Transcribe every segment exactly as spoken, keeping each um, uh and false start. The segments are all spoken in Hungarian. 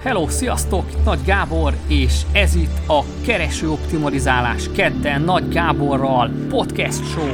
Hello, sziasztok! Nagy Gábor, és ez itt a Kereső Optimalizálás kedden Nagy Gáborral podcast show.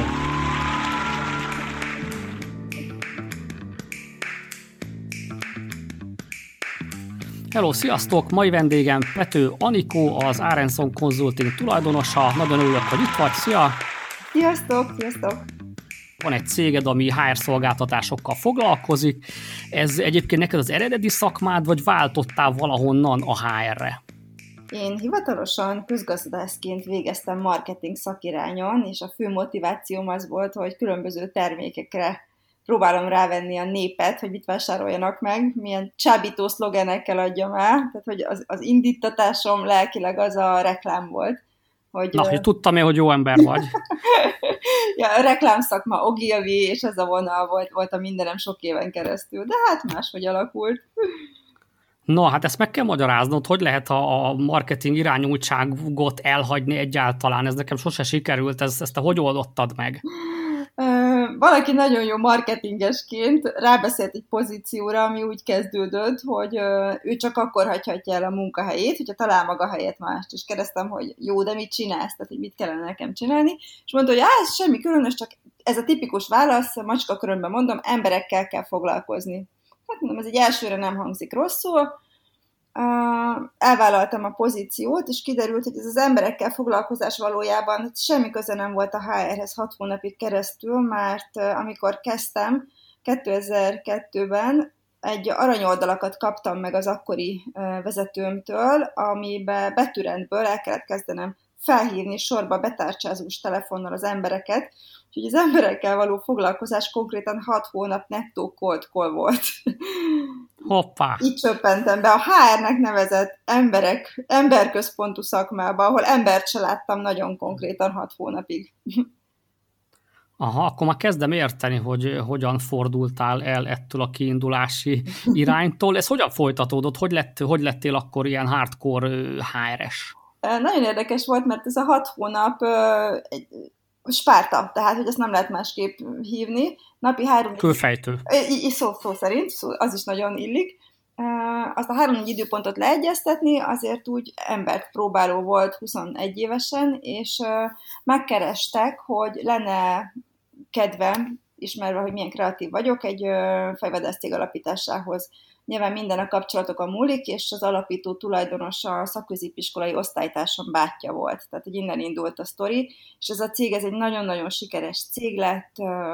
Hello, sziasztok! Mai vendégem Pető Anikó, az Arenson Consulting tulajdonosa. Nagyon örülök, hogy itt vagy. Szia! Sziasztok! Sziasztok! Van egy céged, ami há er szolgáltatásokkal foglalkozik. Ez egyébként neked az eredeti szakmád, vagy váltottál valahonnan a há erre? Én hivatalosan közgazdászként végeztem marketing szakirányon, és a fő motivációm az volt, hogy különböző termékekre próbálom rávenni a népet, hogy mit vásároljanak meg, milyen csábító szlogenekkel adjam el. Tehát, hogy az, az indítatásom lelkileg az a reklám volt. Hogy, Na, hogy tudtam én, hogy jó ember vagy. Ja, a reklámszakma Ogilvy, és ez a vonal volt, volt a mindenem sok éven keresztül, de hát máshogy alakult. Na, hát ezt meg kell magyaráznod, hogy lehet a, a marketing irányultságot elhagyni egyáltalán. Ez nekem sose sikerült, ezt, ezt te hogy oldottad meg? Valaki nagyon jó marketingesként rábeszélt egy pozícióra, ami úgy kezdődött, hogy ő csak akkor hagyhatja el a munkahelyét, hogyha talál maga helyet mást. És kérdeztem, hogy jó, de mit csinálsz? Tehát, hogy mit kellene nekem csinálni? És mondta, hogy ez semmi különös, csak ez a tipikus válasz, macska körömben mondom, emberekkel kell foglalkozni. Hát mondom, ez egy elsőre nem hangzik rosszul. Uh, elvállaltam a pozíciót, és kiderült, hogy ez az emberekkel foglalkozás valójában semmi köze nem volt a há erhez hat hónapig keresztül, mert uh, amikor kezdtem, kétezer-kettőben egy aranyoldalakat kaptam meg az akkori uh, vezetőmtől, amiben betűrendből el kellett kezdenem felhívni sorba betárcsázós telefonnal az embereket, úgyhogy az emberekkel való foglalkozás konkrétan hat hónap nettó cold call volt. Hoppá! Így csöppentem be a há ernek nevezett emberek, emberközpontú szakmába, ahol embert se láttam nagyon konkrétan hat hónapig. Aha, akkor már kezdem érteni, hogy hogyan fordultál el ettől a kiindulási iránytól. Ez hogyan folytatódott? Hogy, lett, hogy lettél akkor ilyen hardcore há er-es? Nagyon érdekes volt, mert ez a hat hónap egy spárta, tehát, hogy ezt nem lehet másképp hívni. Napi három... Kőfejtő. Így szó, szó szerint, szó, az is nagyon illik. Azt a három-négy időpontot leegyeztetni, azért úgy embert próbáló volt huszonegy évesen, és megkerestek, hogy lenne kedvem, ismerve, hogy milyen kreatív vagyok, egy fejvadászcég alapításához. Nyilván minden a kapcsolatokon múlik, és az alapító tulajdonos a szakközépiskolai osztálytársam bátyja volt. Tehát, hogy innen indult a sztori, és ez a cég, ez egy nagyon-nagyon sikeres cég lett,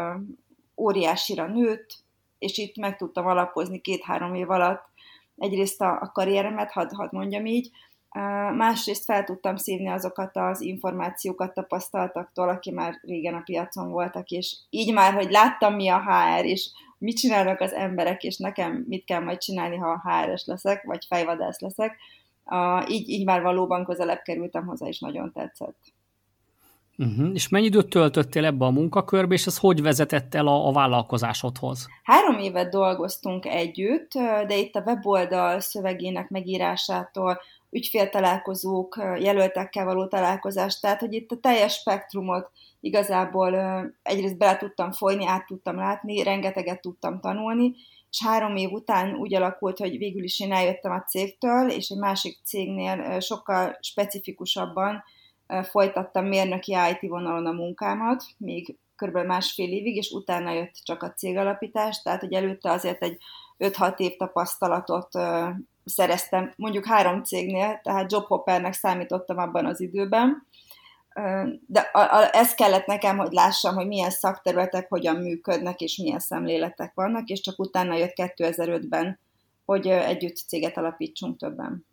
óriásira nőtt, és itt meg tudtam alapozni két-három év alatt egyrészt a, a karrieremet, hadd had mondjam így, másrészt fel tudtam szívni azokat az információkat tapasztaltaktól, aki már régen a piacon voltak, és így már, hogy láttam mi a há er, és mit csinálnak az emberek, és nekem mit kell majd csinálni, ha há er-es leszek, vagy fejvadász leszek, így, így már valóban közelebb kerültem hozzá, és nagyon tetszett. Uh-huh. És mennyi időt töltöttél ebbe a munkakörbe, és ez hogy vezetett el a, a vállalkozásodhoz? Három évet dolgoztunk együtt, de itt a weboldal szövegének megírásától, ügyféltalálkozók, jelöltekkel való találkozást, tehát hogy itt a teljes spektrumot igazából egyrészt bele tudtam folyni, át tudtam látni, rengeteget tudtam tanulni, és három év után úgy alakult, hogy végül is én eljöttem a cégtől, és egy másik cégnél sokkal specifikusabban folytattam mérnöki í té vonalon a munkámat, még kb. Másfél évig, és utána jött csak a cégalapítás, tehát hogy előtte azért egy öt-hat év tapasztalatot szereztem, mondjuk három cégnél, tehát jobhoppernek számítottam abban az időben, de a, a, ez kellett nekem, hogy lássam, hogy milyen szakterületek hogyan működnek, és milyen szemléletek vannak, és csak utána jött kétezer-ötben, hogy együtt céget alapítsunk többen.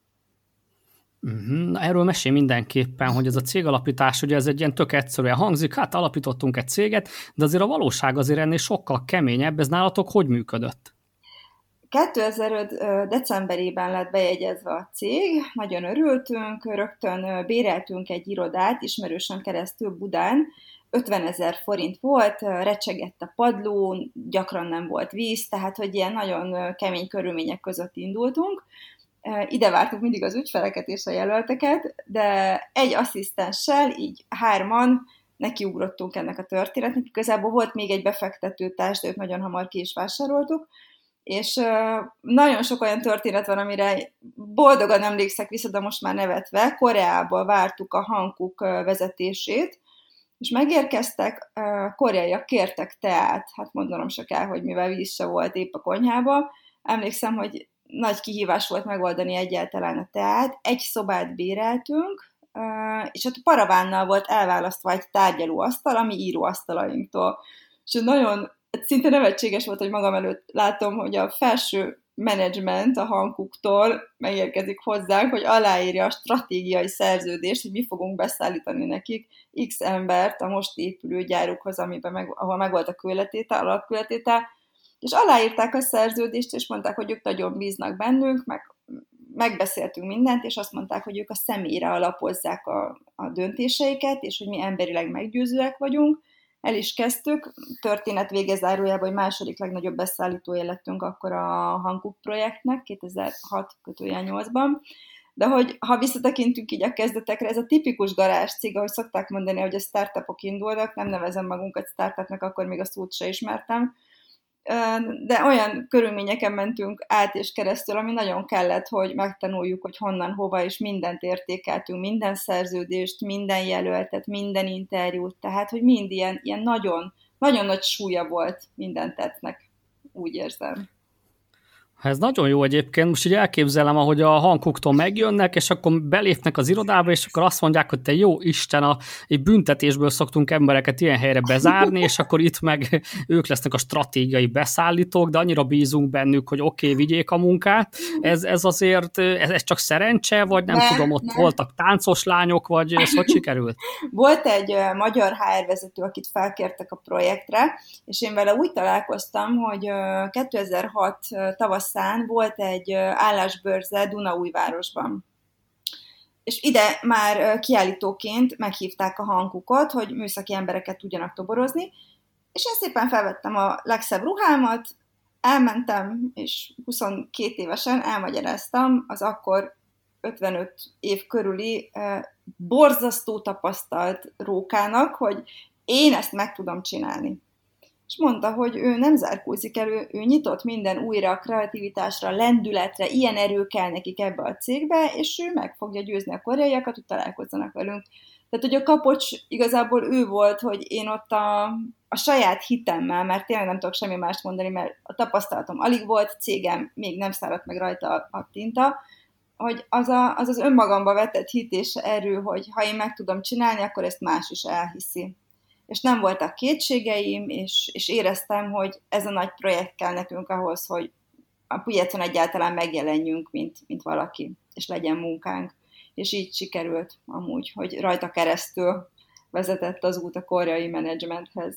Uh-huh. Na, erről mesélj mindenképpen, hogy ez a cégalapítás, ugye ez egy ilyen tök egyszerűen hangzik, hát alapítottunk egy céget, de azért a valóság azért ennél sokkal keményebb, ez nálatok hogy működött? kétezer-öt decemberében lett bejegyezve a cég, nagyon örültünk, rögtön béreltünk egy irodát, ismerősen keresztül Budán, ötvenezer forint volt, recsegett a padló, gyakran nem volt víz, tehát hogy ilyen nagyon kemény körülmények között indultunk. Ide vártuk mindig az ügyfeleket és a jelölteket, de egy asszisztenssel, így hárman nekiugrottunk ennek a történetnek. Igazából volt még egy befektetőtárs, de őt nagyon hamar ki is vásároltuk, És uh, nagyon sok olyan történet van, amire boldogan emlékszek vissza, de most már nevetve. Koreából vártuk a Hankook uh, vezetését, és megérkeztek, uh, koreaiak kértek teát, hát mondanom se kell, hogy mivel víz se volt épp a konyhába. Emlékszem, hogy nagy kihívás volt megoldani egyáltalán a teát. Egy szobát béreltünk, uh, és ott paravánnal volt elválasztva egy tárgyalóasztal, ami íróasztalainktól. És nagyon szinte nevetséges volt, hogy magam előtt látom, hogy a felső menedzsment a Hankooktól megérkezik hozzánk, hogy aláírja a stratégiai szerződést, hogy mi fogunk beszállítani nekik X embert a most épülő gyárukhoz, amiben meg, ahol megvolt a kőletétel, alapkőletétel, és aláírták a szerződést, és mondták, hogy ők nagyon bíznak bennünk, meg megbeszéltünk mindent, és azt mondták, hogy ők a személyre alapozzák a, a döntéseiket, és hogy mi emberileg meggyőzőek vagyunk. El is kezdtük, történet végezárójában, hogy második legnagyobb beszállítója lettünk akkor a Hankook projektnek kétezer-hat nyolcban, de hogy ha visszatekintünk így a kezdetekre, ez a tipikus garázs cég, ahogy szokták mondani, hogy a startupok indulnak, nem nevezem magunkat startupnak, akkor még a szót se ismertem, de olyan körülményeken mentünk át és keresztül, ami nagyon kellett, hogy megtanuljuk, hogy honnan, hova, és mindent értékeltünk, minden szerződést, minden jelöltet, minden interjút, tehát, hogy mind ilyen, ilyen nagyon, nagyon nagy súlya volt minden tettnek, úgy érzem. Ez nagyon jó egyébként, most így elképzelem, ahogy a Hankooktól megjönnek, és akkor belépnek az irodába, és akkor azt mondják, hogy te jó Isten, a, egy büntetésből szoktunk embereket ilyen helyre bezárni, és akkor itt meg ők lesznek a stratégiai beszállítók, de annyira bízunk bennük, hogy oké, okay, vigyék a munkát. Ez, ez azért, ez, ez csak szerencse, vagy nem, nem tudom, ott nem. Voltak táncos lányok, vagy ez hogy sikerült? Volt egy magyar há er vezető, akit felkértek a projektre, és én vele úgy találkoztam, hogy kétezer-hat tavasz volt egy állásbörze Dunaújvárosban. És ide már kiállítóként meghívták a Hankookot, hogy műszaki embereket tudjanak toborozni, és én szépen felvettem a legszebb ruhámat, elmentem, és huszonkét évesen elmagyaráztam az akkor ötvenöt év körüli borzasztó tapasztalt rókának, hogy én ezt meg tudom csinálni. És mondta, hogy ő nem zárkózik el, ő, ő nyitott minden újra, kreativitásra, lendületre, ilyen erő kell nekik ebbe a cégbe, és ő meg fogja győzni a koreaiakat, hogy találkozzanak velünk. Tehát, hogy a kapocs igazából ő volt, hogy én ott a, a saját hitemmel, mert tényleg nem tudok semmi mást mondani, mert a tapasztalatom alig volt, cégem még nem száradt meg rajta a, a tinta, hogy az, a, az az önmagamba vetett hit és erő, hogy ha én meg tudom csinálni, akkor ezt más is elhiszi. És nem voltak kétségeim, és, és éreztem, hogy ez a nagy projekt kell nekünk ahhoz, hogy a piacon egyáltalán megjelenjünk, mint, mint valaki, és legyen munkánk. És így sikerült amúgy, hogy rajta keresztül vezetett az út a koreai menedzsmenthez.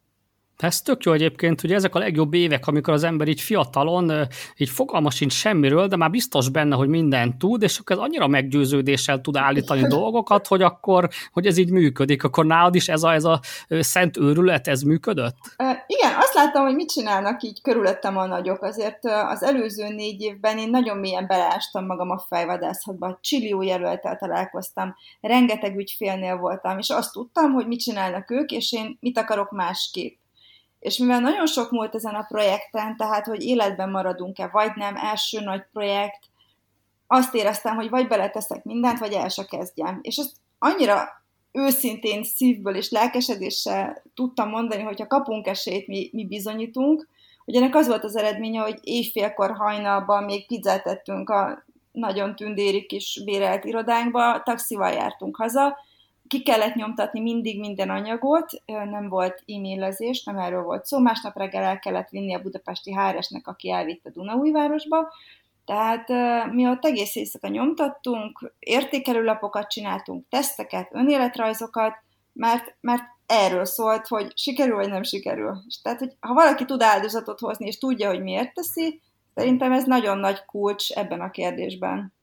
Ez tök jó egyébként, hogy ezek a legjobb évek, amikor az ember így fiatalon, így fogalma sincs semmiről, de már biztos benne, hogy mindent tud, és akkor ez annyira meggyőződéssel tud állítani dolgokat, hogy akkor, hogy ez így működik. Akkor nálad is ez a, ez a szent őrület, ez működött? Igen, azt láttam, hogy mit csinálnak így körülöttem a nagyok. Azért az előző négy évben én nagyon mélyen beleástam magam a fejvadászatba. Csillió jelölttel találkoztam, rengeteg ügyfélnél voltam, és azt tudtam, hogy mit csinálnak ők, és én mit akarok másképp. És mivel nagyon sok múlt ezen a projekten, tehát, hogy életben maradunk-e, vagy nem, első nagy projekt, azt éreztem, hogy vagy beleteszek mindent, vagy el se kezdjem. És ezt annyira őszintén szívből és lelkesedéssel tudtam mondani, hogy ha kapunk esélyt, mi, mi bizonyítunk, hogy ennek az volt az eredménye, hogy éjfélkor hajnalban még pizzát tettünk a nagyon tündéri kis bérelt irodánkba, taxival jártunk haza, ki kellett nyomtatni mindig minden anyagot, nem volt e-mailezés, nem erről volt szó, másnap reggel el kellett vinni a budapesti há er esnek, aki elvitte Dunaújvárosba, tehát mi ott egész éjszaka nyomtattunk, értékelőlapokat csináltunk, teszteket, önéletrajzokat, mert, mert erről szólt, hogy sikerül vagy nem sikerül. És tehát, hogy ha valaki tud áldozatot hozni, és tudja, hogy miért teszi, szerintem ez nagyon nagy kulcs ebben a kérdésben.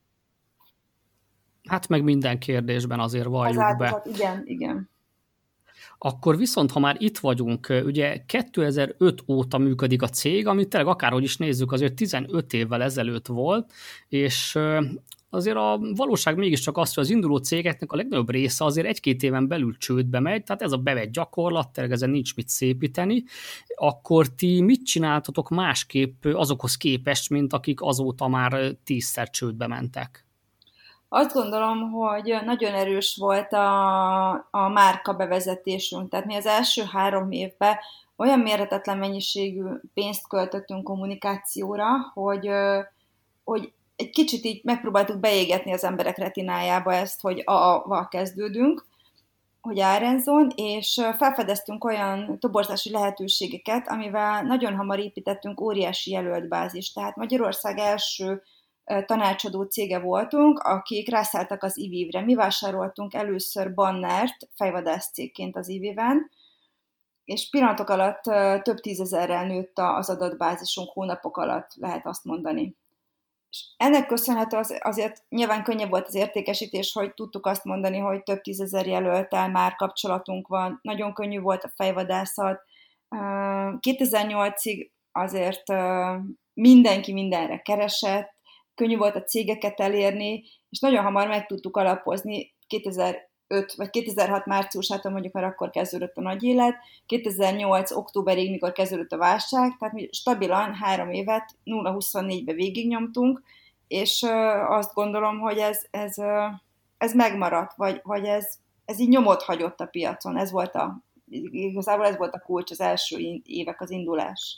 Hát meg minden kérdésben azért valljuk az be. Igen, igen. Akkor viszont, ha már itt vagyunk, ugye kétezer-öt óta működik a cég, ami tényleg akárhogy is nézzük, azért tizenöt évvel ezelőtt volt, és azért a valóság mégiscsak az, hogy az induló cégeknek a legnagyobb része azért egy-két éven belül csődbe megy, tehát ez a bevett gyakorlat, tényleg ezen nincs mit szépíteni. Akkor ti mit csináltatok másképp azokhoz képest, mint akik azóta már tízszer csődbe mentek? Azt gondolom, hogy nagyon erős volt a, a márka bevezetésünk. Tehát mi az első három évben olyan mérhetetlen mennyiségű pénzt költöttünk kommunikációra, hogy, hogy egy kicsit így megpróbáltuk beégetni az emberek retinájába ezt, hogy A-val kezdődünk, hogy Árenzon, és felfedeztünk olyan toborzási lehetőségeket, amivel nagyon hamar építettünk óriási jelöltbázist. Tehát Magyarország első tanácsadó cége voltunk, akik rászálltak az i vé-re. Mi vásároltunk először bannert fejvadász cégként az i vé-ben, és pillanatok alatt több tízezerrel nőtt az adatbázisunk, hónapok alatt lehet azt mondani. És ennek köszönhető az, azért nyilván könnyebb volt az értékesítés, hogy tudtuk azt mondani, hogy több tízezer jelölttel már kapcsolatunk van, nagyon könnyű volt a fejvadászat. kétezer-nyolcig azért mindenki mindenre keresett, könnyű volt a cégeket elérni, és nagyon hamar meg tudtuk alapozni kétezer-öt vagy kétezer-hat márciusától, mondjuk már akkor kezdődött a nagy élet, kétezer-nyolc októberig, mikor kezdődött a válság, tehát mi stabilan három évet nulla huszonnégybe végignyomtunk, és azt gondolom, hogy ez, ez, ez megmaradt, vagy, vagy ez, ez így nyomot hagyott a piacon. Ez volt a, igazából ez volt a kulcs, az első évek, az indulás.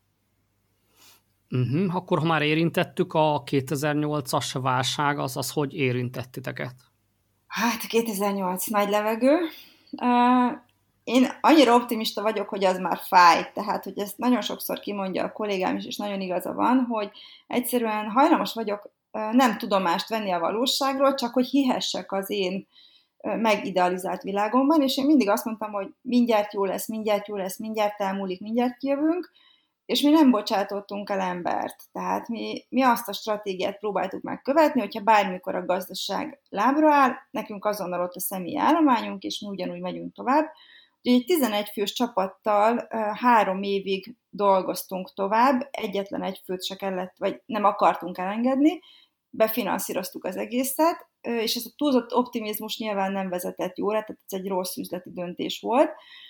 Uh-huh. Akkor, ha már érintettük, a kétezer-nyolcas válság, az az hogy érintett titeket? Hát, kétezer-nyolc nagy levegő. Uh, én annyira optimista vagyok, hogy az már fáj. Tehát, hogy ezt nagyon sokszor kimondja a kollégám is, és nagyon igaza van, hogy egyszerűen hajlamos vagyok uh, nem tudomást venni a valóságról, csak hogy hihessek az én uh, megidealizált világomban, és én mindig azt mondtam, hogy mindjárt jó lesz, mindjárt jó lesz, mindjárt elmúlik, mindjárt kijövünk, és mi nem bocsátottunk el embert. Tehát mi, mi azt a stratégiát próbáltuk megkövetni, hogyha bármikor a gazdaság lábra áll, nekünk azonnal ott a személyi állományunk, és mi ugyanúgy megyünk tovább. Úgyhogy egy tizenegy fős csapattal három évig dolgoztunk tovább, egyetlen egy főt se kellett, vagy nem akartunk elengedni, befinanszíroztuk az egészet, és ez a túlzott optimizmus nyilván nem vezetett jóra, tehát ez egy rossz üzleti döntés volt,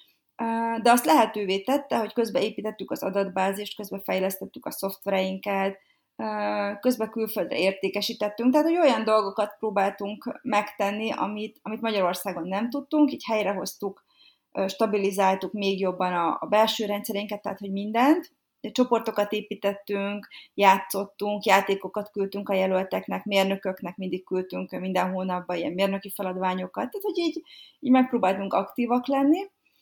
de azt lehetővé tette, hogy közben építettük az adatbázist, közben fejlesztettük a szoftvereinket, közben külföldre értékesítettünk, tehát hogy olyan dolgokat próbáltunk megtenni, amit, amit Magyarországon nem tudtunk, így helyrehoztuk, stabilizáltuk még jobban a, a belső rendszerénket, tehát hogy mindent, csoportokat építettünk, játszottunk, játékokat küldtünk a jelölteknek, mérnököknek mindig küldtünk minden hónapban ilyen mérnöki feladványokat, tehát hogy így, így megpróbáltunk aktívak lenni.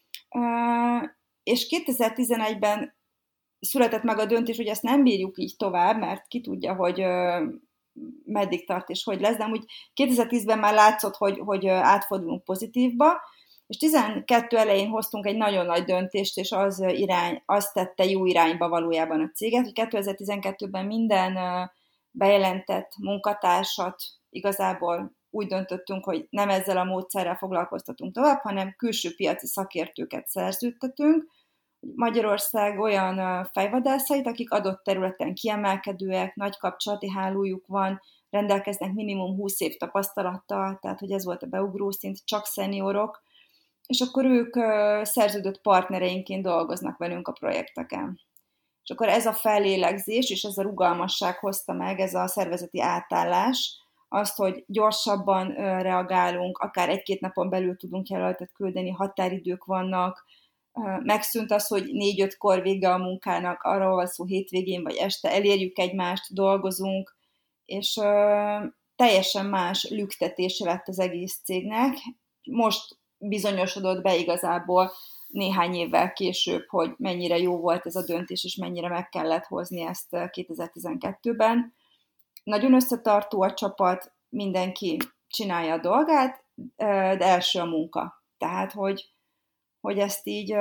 Uh, és kétezer-tizenegyben született meg a döntés, hogy ezt nem bírjuk így tovább, mert ki tudja, hogy uh, meddig tart és hogy lesz, de úgy kétezer-tízben már látszott, hogy, hogy átfordulunk pozitívba, és tizenkettő elején hoztunk egy nagyon nagy döntést, és az irány, azt tette jó irányba valójában a céget, hogy kétezer-tizenkettőben minden uh, bejelentett munkatársat igazából úgy döntöttünk, hogy nem ezzel a módszerrel foglalkoztatunk tovább, hanem külső piaci szakértőket szerződtetünk. Magyarország olyan fejvadászait, akik adott területen kiemelkedőek, nagy kapcsolati hálójuk van, rendelkeznek minimum húsz év tapasztalattal, tehát hogy ez volt a beugró szint, csak szeniorok, és akkor ők szerződött partnereinként dolgoznak velünk a projekteken. És akkor ez a fellélegzés és ez a rugalmasság hozta meg, ez a szervezeti átállás, azt, hogy gyorsabban reagálunk, akár egy-két napon belül tudunk jelöltet küldeni, határidők vannak, megszűnt az, hogy négy-ötkor vége a munkának, arról van szó hétvégén vagy este, elérjük egymást, dolgozunk, és teljesen más lüktetése lett az egész cégnek. Most bizonyosodott be igazából néhány évvel később, hogy mennyire jó volt ez a döntés, és mennyire meg kellett hozni ezt kétezer-tizenkettőben. Nagyon összetartó a csapat, mindenki csinálja a dolgát, de első a munka. Tehát, hogy, hogy ezt így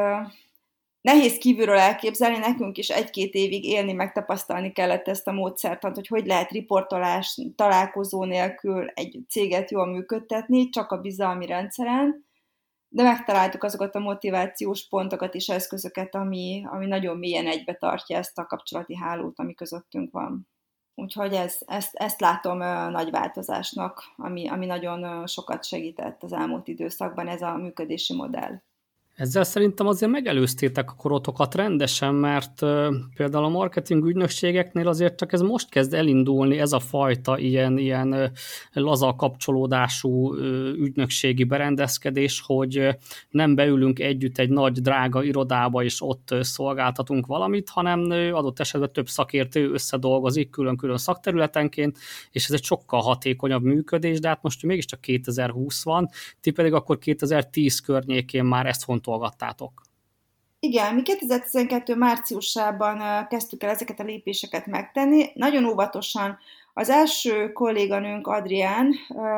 nehéz kívülről elképzelni, nekünk is egy-két évig élni, megtapasztalni kellett ezt a módszert, hogy hogy lehet riportolás, találkozó nélkül egy céget jól működtetni, csak a bizalmi rendszeren, de megtaláltuk azokat a motivációs pontokat és eszközöket, ami, ami nagyon mélyen egybe tartja ezt a kapcsolati hálót, ami közöttünk van. Úgyhogy ez, ezt, ezt látom ö, nagy változásnak, ami, ami nagyon ö, sokat segített az elmúlt időszakban, ez a működési modell. Ezzel szerintem azért megelőztétek a korotokat rendesen, mert uh, például a marketing ügynökségeknél azért csak ez most kezd elindulni, ez a fajta ilyen, ilyen uh, laza kapcsolódású uh, ügynökségi berendezkedés, hogy uh, nem beülünk együtt egy nagy drága irodába, és ott uh, szolgáltatunk valamit, hanem uh, adott esetben több szakértő összedolgozik külön-külön szakterületenként, és ez egy sokkal hatékonyabb működés, de hát most mégiscsak kétezer-húsz van, ti pedig akkor kétezer-tíz környékén már ezt fontolgattátok. Igen, mi kétezer-tizenkettő márciusában kezdtük el ezeket a lépéseket megtenni. Nagyon óvatosan az első kolléganőnk, Adrián,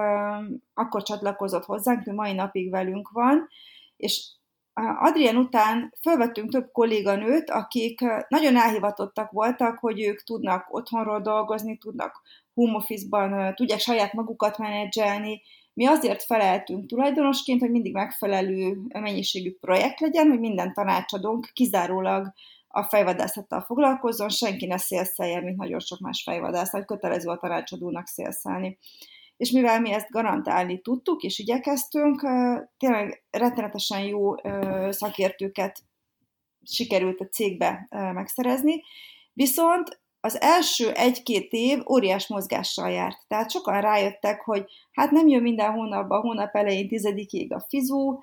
akkor csatlakozott hozzánk, ő mai napig velünk van, és Adrián után fölvettünk több kolléganőt, akik nagyon elhivatottak voltak, hogy ők tudnak otthonról dolgozni, tudnak home office-ban, tudják saját magukat menedzselni. Mi azért feleltünk tulajdonosként, hogy mindig megfelelő mennyiségű projekt legyen, hogy minden tanácsadónk kizárólag a fejvadászattal foglalkozzon, senki ne szélszeljen, mint nagyon sok más fejvadász, hogy kötelező a tanácsadónak szélszelni. És mivel mi ezt garantálni tudtuk, és igyekeztünk, tényleg rettenetesen jó szakértőket sikerült a cégbe megszerezni, viszont az első egy-két év óriás mozgással járt. Tehát sokan rájöttek, hogy hát nem jön minden hónapban, a hónap elején tizedikig a fizu,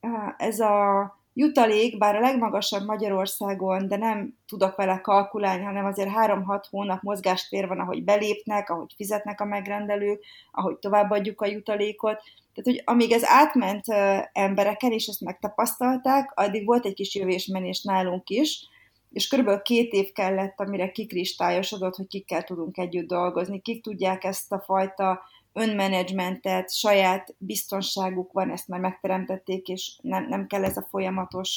ez a jutalék, bár a legmagasabb Magyarországon, de nem tudok vele kalkulálni, hanem azért három-hat hónap mozgástér van, ahogy belépnek, ahogy fizetnek a megrendelők, ahogy továbbadjuk a jutalékot. Tehát, hogy amíg ez átment embereken, és ezt megtapasztalták, addig volt egy kis jövésmenés nálunk is, és körülbelül két év kellett, amire kikristályosodott, hogy kikkel tudunk együtt dolgozni, kik tudják ezt a fajta önmenedzsmentet, saját biztonságuk van, ezt már megteremtették, és nem, nem kell ez a folyamatos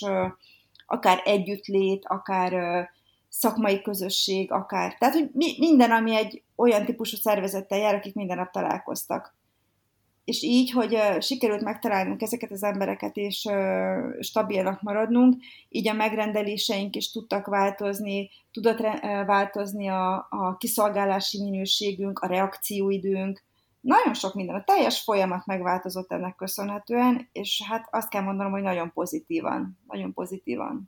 akár együttlét, akár szakmai közösség, akár... Tehát, hogy minden, ami egy olyan típusú szervezettel jár, akik minden nap találkoztak. És így, hogy sikerült megtalálnunk ezeket az embereket, és stabilnak maradnunk, így a megrendeléseink is tudtak változni, tudott változni a, a kiszolgálási minőségünk, a reakcióidőnk, nagyon sok minden, a teljes folyamat megváltozott ennek köszönhetően, és hát azt kell mondanom, hogy nagyon pozitívan, nagyon pozitívan.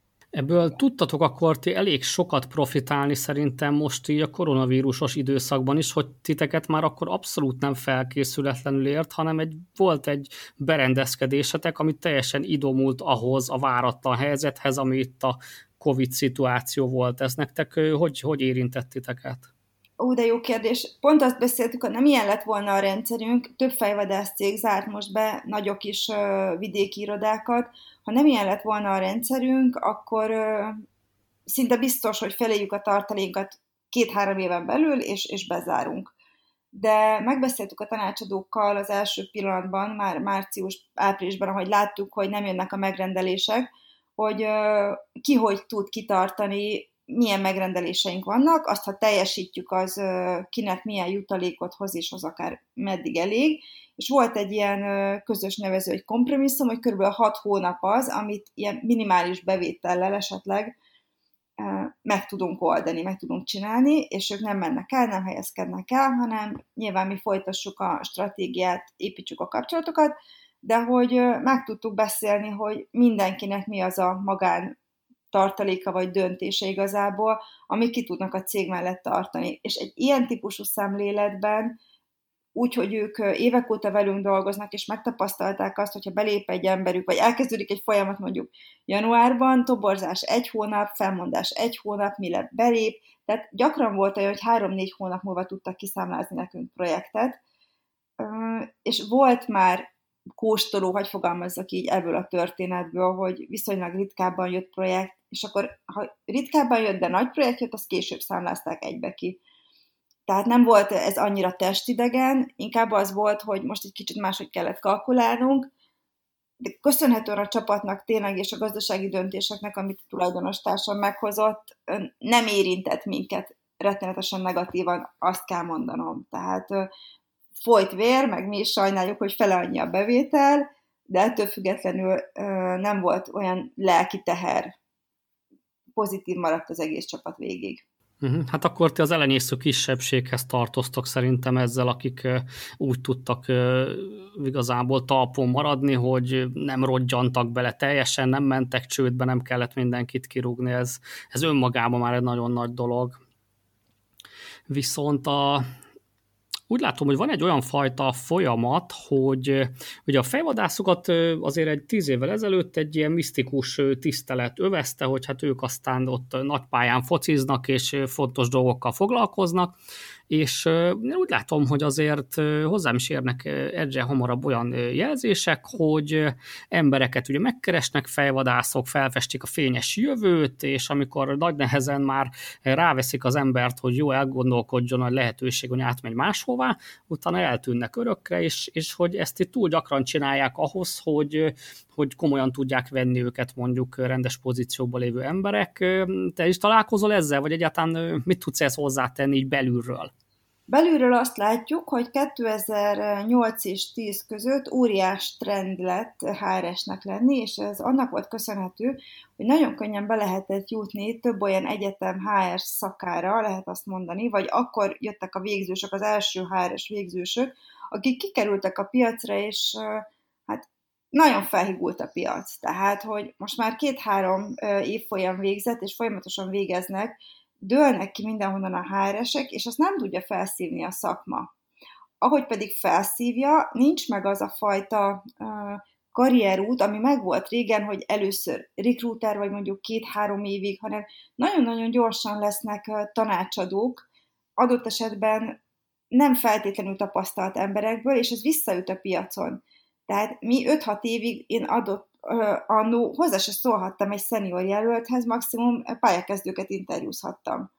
Ebből tudtatok akkor ti elég sokat profitálni szerintem most így a koronavírusos időszakban is, hogy titeket már akkor abszolút nem felkészületlenül ért, hanem egy, volt egy berendezkedésetek, ami teljesen idomult ahhoz a váratlan helyzethez, ami itt a Covid szituáció volt. Ez nektek hogy, hogy érintett titeket? Ó, de jó kérdés. Pont azt beszéltük, hogy nem ilyen lett volna a rendszerünk, több fejvadász cég zárt most be nagyok is uh, vidéki irodákat. Ha nem ilyen lett volna a rendszerünk, akkor uh, szinte biztos, hogy feléjük a tartalékat két-három éven belül, és, és bezárunk. De megbeszéltük a tanácsadókkal az első pillanatban, már március-áprilisban, ahogy láttuk, hogy nem jönnek a megrendelések, hogy uh, ki hogy tud kitartani, milyen megrendeléseink vannak, azt, ha teljesítjük, az kinek milyen jutalékot hoz, és az akár meddig elég. És volt egy ilyen közös nevező, egy kompromisszum, hogy kb. hat hónap az, amit ilyen minimális bevétellel esetleg meg tudunk oldani, meg tudunk csinálni, és ők nem mennek el, nem helyezkednek el, hanem nyilván mi folytassuk a stratégiát, építsük a kapcsolatokat, de hogy meg tudtuk beszélni, hogy mindenkinek mi az a magán tartaléka vagy döntése igazából, amik ki tudnak a cég mellett tartani. És egy ilyen típusú szemléletben, úgy, hogy ők évek óta velünk dolgoznak, és megtapasztalták azt, hogyha belép egy emberük, vagy elkezdődik egy folyamat mondjuk januárban, toborzás egy hónap, felmondás egy hónap, mire belép, tehát gyakran volt olyan, hogy három-négy hónap múlva tudtak kiszámlázni nekünk projektet, és volt már kóstoló, hogy fogalmazzak így ebből a történetből, hogy viszonylag ritkábban jött projekt, és akkor, ha ritkábban jött, de nagy projekt jött, azt később számlázták egybe ki. Tehát nem volt ez annyira testidegen, inkább az volt, hogy most egy kicsit máshogy kellett kalkulálnunk, de köszönhetően a csapatnak tényleg és a gazdasági döntéseknek, amit a tulajdonos társam meghozott, nem érintett minket rettenetesen negatívan, azt kell mondanom. Tehát folyt vér, meg mi is sajnáljuk, hogy fele annyi a bevétel, de ettől függetlenül nem volt olyan lelki teher. Pozitív maradt az egész csapat végig. Uh-huh. Hát akkor ti az elenyésző kisebbséghez tartoztok szerintem ezzel, akik úgy tudtak igazából talpon maradni, hogy nem rodgyantak bele teljesen, nem mentek csődbe, nem kellett mindenkit kirúgni, ez, ez önmagában már egy nagyon nagy dolog. Viszont a, úgy látom, hogy van egy olyan fajta folyamat, hogy ugye a fejvadászokat azért egy tíz évvel ezelőtt egy ilyen misztikus tisztelet övezte, hogy hát ők aztán ott nagypályán fociznak, és fontos dolgokkal foglalkoznak, és én úgy látom, hogy azért hozzám is érnek egyre hamarabb olyan jelzések, hogy embereket ugye megkeresnek fejvadászok, felfestik a fényes jövőt, és amikor nagy nehezen már ráveszik az embert, hogy jó elgondolkodjon a lehetőség, hogy átmegy máshová, utána eltűnnek örökre, és, és hogy ezt itt túl gyakran csinálják ahhoz, hogy, hogy komolyan tudják venni őket mondjuk rendes pozícióban lévő emberek. Te is találkozol ezzel, vagy egyáltalán mit tudsz ezt hozzátenni így belülről? Belülről azt látjuk, hogy kétezer-nyolc és tíz között óriás trend lett há er esnek lenni, és ez annak volt köszönhető, hogy nagyon könnyen be lehetett jutni több olyan egyetem há er szakára, lehet azt mondani, vagy akkor jöttek a végzősök, az első há er es végzősök, akik kikerültek a piacra, és hát nagyon felhigult a piac. Tehát, hogy most már két-három évfolyam végzett, és folyamatosan végeznek, dőlnek ki mindenhonnan a há er esek, és azt nem tudja felszívni a szakma. Ahogy pedig felszívja, nincs meg az a fajta uh, karrierút, ami megvolt régen, hogy először recruiter vagy mondjuk két-három évig, hanem nagyon-nagyon gyorsan lesznek uh, tanácsadók, adott esetben nem feltétlenül tapasztalt emberekből, és ez visszaüt a piacon. Tehát mi öt-hat évig én adott annó hozzá se szólhattam egy szenior jelölthez, maximum pályakezdőket interjúzhattam.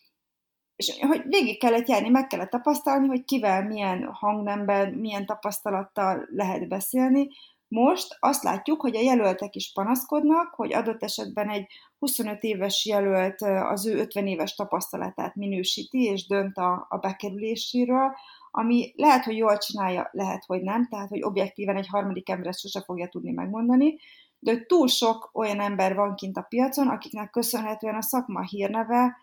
És hogy végig kellett járni, meg kellett tapasztalni, hogy kivel, milyen hangnemben, milyen tapasztalattal lehet beszélni. Most azt látjuk, hogy a jelöltek is panaszkodnak, hogy adott esetben egy huszonöt éves jelölt az ő ötven éves tapasztalatát minősíti, és dönt a, a bekerüléséről, ami lehet, hogy jól csinálja, lehet, hogy nem, tehát, hogy objektíven egy harmadik ember ezt sose fogja tudni megmondani, de hogy túl sok olyan ember van kint a piacon, akiknek köszönhetően a szakma hírneve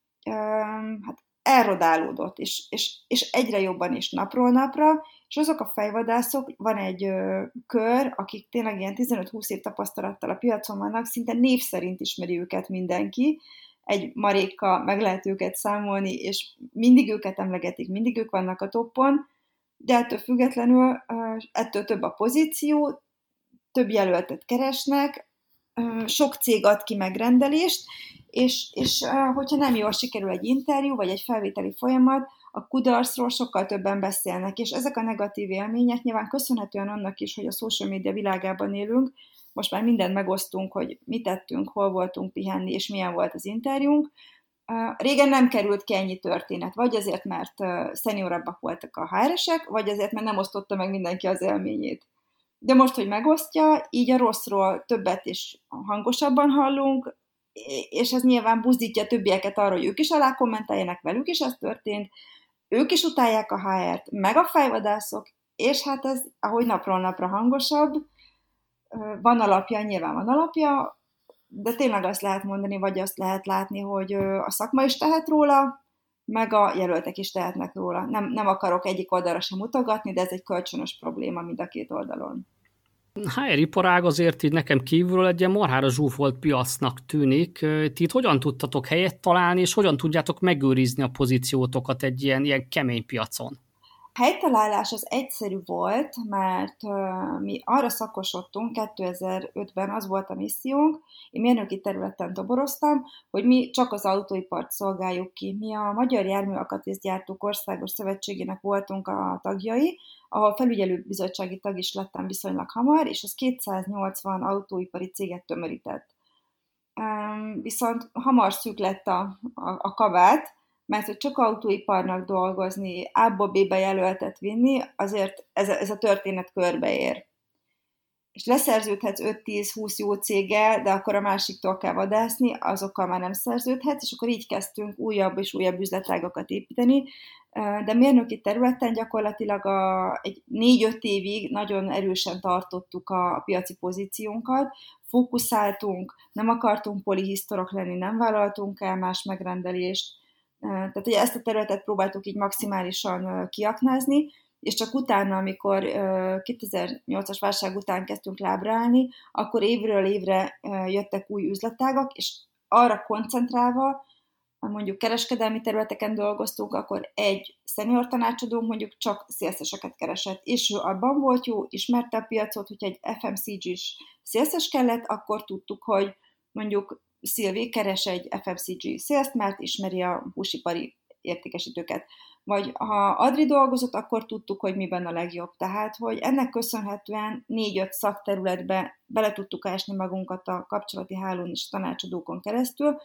öm, hát elrodálódott, és, és, és egyre jobban is napról napra, és azok a fejvadászok, van egy ö, kör, akik tényleg ilyen tizenöt-húsz év tapasztalattal a piacon vannak, szinte név szerint ismeri őket mindenki, egy marékkal meg lehet őket számolni, és mindig őket emlegetik, mindig ők vannak a toppon, de ettől függetlenül ettől több a pozíció, több jelöltet keresnek, sok cég ad ki megrendelést, és, és hogyha nem jól sikerül egy interjú, vagy egy felvételi folyamat, a kudarcról sokkal többen beszélnek, és ezek a negatív élmények nyilván köszönhetően annak is, hogy a social media világában élünk, most már mindent megosztunk, hogy mit tettünk, hol voltunk pihenni, és milyen volt az interjúnk. Régen nem került ki ennyi történet, vagy azért, mert szeniorabbak voltak a há er esek, vagy azért, mert nem osztotta meg mindenki az élményét. De most, hogy megosztja, így a rosszról többet és hangosabban hallunk, és ez nyilván buzdítja a többieket arra, hogy ők is alá kommenteljenek, velük is ez történt, ők is utálják a há er-t, meg a fejvadászok, és hát ez, ahogy napról napra hangosabb, van alapja, nyilván van alapja, de tényleg azt lehet mondani, vagy azt lehet látni, hogy a szakma is tehet róla, meg a jelöltek is tehetnek róla. Nem, nem akarok egyik oldalra sem mutogatni, de ez egy kölcsönös probléma mind a két oldalon. há er iparág azért így nekem kívülről egy ilyen marhára zsúfolt piacnak tűnik. Ti itt hogyan tudtatok helyet találni, és hogyan tudjátok megőrizni a pozíciótokat egy ilyen, ilyen kemény piacon? A helytalálás az egyszerű volt, mert uh, mi arra szakosodtunk, kétezer-ötben az volt a missziónk, én mérnöki területen toboroztam, hogy mi csak az autóipart szolgáljuk ki. Mi a Magyar Járműalkatrészgyártók Országos Szövetségének voltunk a tagjai, ahol felügyelőbizottsági tag is lettem viszonylag hamar, és az kétszáznyolcvan autóipari céget tömörített. Um, viszont hamar szűk lett a, a, a kabát, mert hogy csak autóiparnak dolgozni, A-ból B-be jelöltet vinni, azért ez a, ez a történet körbeér. És leszerződhetsz öt-tíz-húsz jó céggel, de akkor a másiktól kell vadászni, azokkal már nem szerződhetsz, és akkor így kezdtünk újabb és újabb üzletágakat építeni, de mérnöki területen gyakorlatilag a, egy négy-öt évig nagyon erősen tartottuk a, a piaci pozíciónkat, fókuszáltunk, nem akartunk polihisztorok lenni, nem vállaltunk el más megrendelést, Tehát ugye ezt a területet próbáltuk így maximálisan kiaknázni, és csak utána, amikor kétezer-nyolcas válság után kezdtünk lábra állni, akkor évről évre jöttek új üzletágak, és arra koncentrálva, mondjuk kereskedelmi területeken dolgoztunk, akkor egy senior tanácsadónk mondjuk csak szélszeseket keresett, és ő abban volt jó, ismerte a piacot, hogyha egy ef em cé gés szélszes kellett, akkor tudtuk, hogy mondjuk Szilvi keres egy ef em cé gé szélszt, mert ismeri a húsipari értékesítőket. Vagy ha Adri dolgozott, akkor tudtuk, hogy miben a legjobb. Tehát, hogy ennek köszönhetően négy-öt szakterületbe bele tudtuk ásni magunkat a kapcsolati hálón és tanácsadókon keresztül,